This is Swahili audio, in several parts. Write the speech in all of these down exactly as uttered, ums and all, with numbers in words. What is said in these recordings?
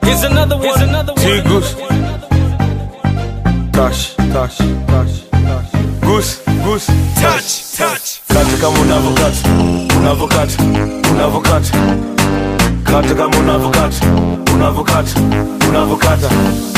Here's another one. Here's another one. T Goose. Touch, touch, touch, touch. Goose, goose, Touch, touch. kata kama unavokata, unavokata, unavokata. Kata kama unavokata, unavokata, unavokata.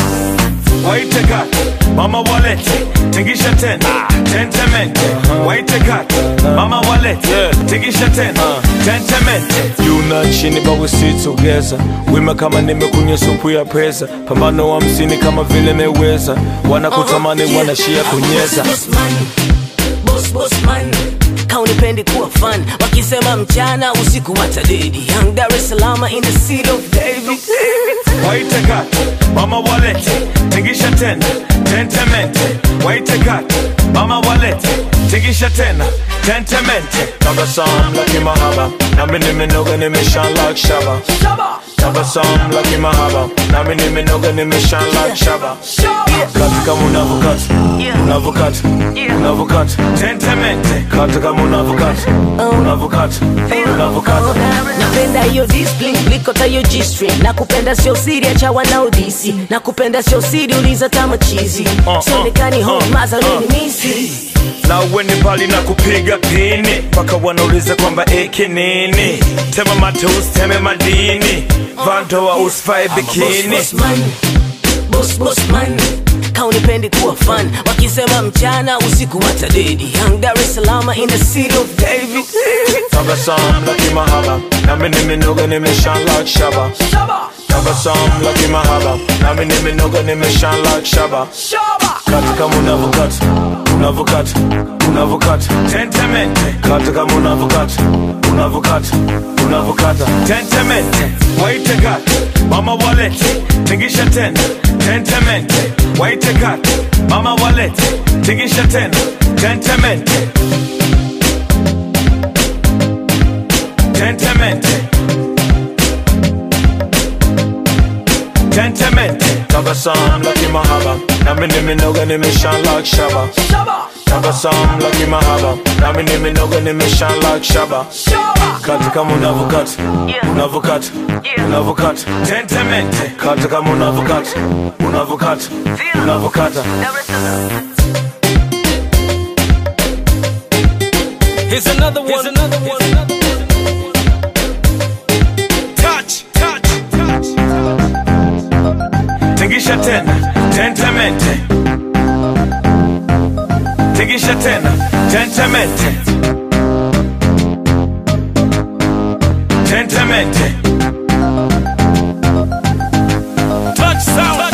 Waite kata, mama walete, tingisha tena, tentemente. Waite kata, mama walete, tingisha tena, tentemente. Yuna chini but we sit together. Wima kama nimekunywa supu ya pesa. Pambano wa msini kama vile meweza. Wanakutamani wanashia kunyeza. Boss man, boss boss man, kaunipendi kuwa fun. Wakisema mchana usiku watadedi. Young Dar es Salaam in the city of David. Waite kata, mama walete, tingisha tena, tentemente. Waite kata, mama walete, tingisha tena, tentemente. Tabasamu laki mahaba, nami nimenoga nimeshine like shaba. Tabasamu laki mahaba, nami nimenoga nimeshine like shaba. Kata kama unavokata, unavokata, unavokata, tentemente. Kata kama unavokata, unavokata, unavokata. Napenda hiyo discipline, likota hiyo G-string. Nakupenda sio siri, acha wanaodisi. Nakupenda sio siri, uliza tama cheesy. Sionekani home, maza nini misi. Na uweni pali na kupiga pini, paka wanauliza kwamba eki nini. Tema matusi, teme madini, vandoa usfae bikini. Boss boss man, boss boss man, kaunipendi kuwa fun. Wakisema mchana usiku watadedi. Young Dar es Salaam in the city of David. Tabasamu laki mahaba, nami nimenoga nimeshine like shaba. Tabasamu laki mahaba, nami nimenoga nimeshine like shaba. Kata kama unavokata, unavokata, unavokata, tentemente. Kata kama unavokata, unavokata, unavokata, tentemente. Waite kata, mama walete, tingisha tena, tentemente. Waite kata, mama walete, tingisha tena, tentemente. Tentemente. Tentemente. Tabasamu laki mahaba, nami nimenoga nimeshine like shaba. Tabasamu laki mahaba, nami nimenoga nimeshine like shaba. Kata kama unavokata, unavokata, unavokata, tentemente. Kata kama unavokata, unavokata, unavokata. Here's another one. Here's another one. Touch, touch, touch. Tingisha tena, tentemente. Tingisha tena, tentemente. Tentemente. Touch sound.